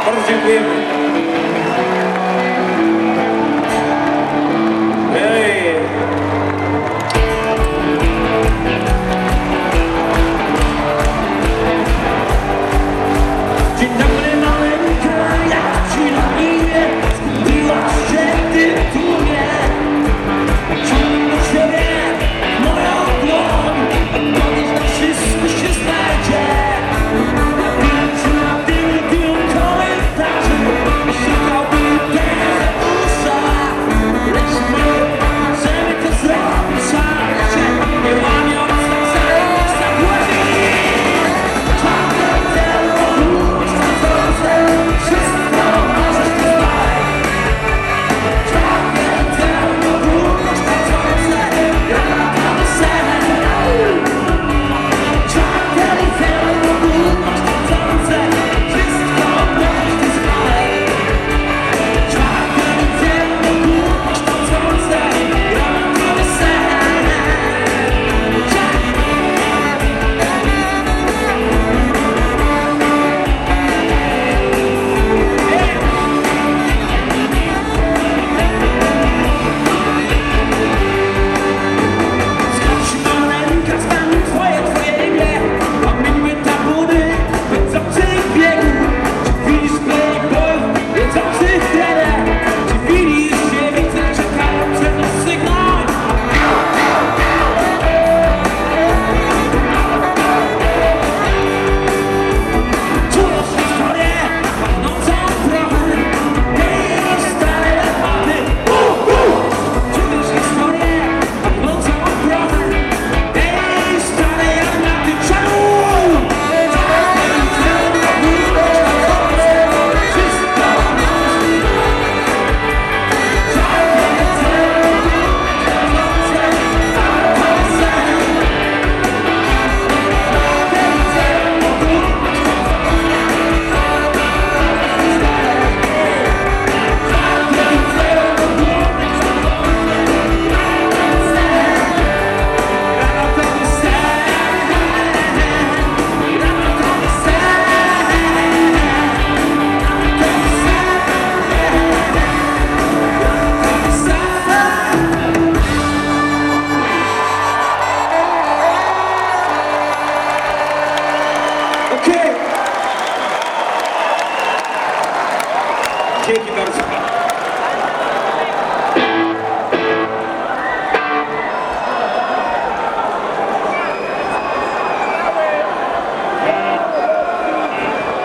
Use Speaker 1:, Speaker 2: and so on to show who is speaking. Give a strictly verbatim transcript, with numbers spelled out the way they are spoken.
Speaker 1: Bardzo dziękujemy. Hej! Dzień dobry, maleńka, jak ci na imię? Zgubiłaś się, ty tu nie. Ciągnę do siebie moją dłoń, odpowiedź na wszystko się znajdzie. Napięciu na tym, tym komentarzy szukałbym te usza, lecz my możemy to zrobić, ale się nie łamiąc na całych zakładzi. Czarne telo, kształcące, wszystko możesz tu znaleźć. Czarne telo, kształcące, ja naprawdę sen. Czarne telo, kształcące, wszystko możesz tu znaleźć. Czarne telo, kształcące, ja naprawdę sen. Skocz maleńka, znam twoje, twoje imię, a my tabuny wiedzących biegu. Czy widzisz playboyów wiedzących wiele? Czy widzisz dziewice czekające na sygnał? Czujesz historię pachnącą prochem, hej, stare lematy. Czujesz historię pachnącą prochem, hej, stare lematy. Czemu? Wszystko Okej. Dzięki bardzo.